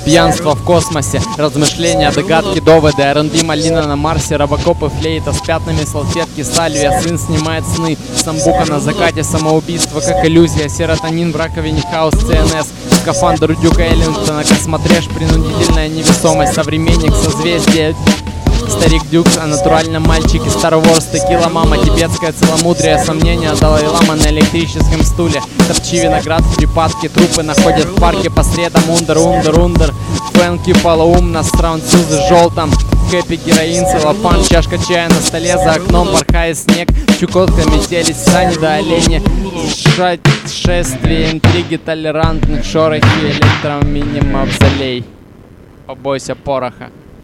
Пьянство в космосе, размышления, догадки, доводы, R&B, малина на Марсе, робокопы, флейта с пятнами, салфетки, сальвия, сын снимает сны, самбука на закате, самоубийство как иллюзия, серотонин в раковине, хаос, ЦНС, скафандр Дюка Эллингтона, космотреж, принудительная невесомость, современник, созвездие, старик Дюкс, о натуральном мальчике, Star Wars, текила мама, тибетское целомудрие, сомнения, Далай-лама на электрическом стуле, топчи виноград в припадке, трупы находят в парке по средам, ундер, фэнки, полоум, нас французы желтом, хэппи, героин, целлофан, чашка чая на столе, за окном порхает снег, Чукотка, метелись, сани до оленя, шествие, интриги, толерантных, шорохи, электромини, мавзолей. Побойся пороха.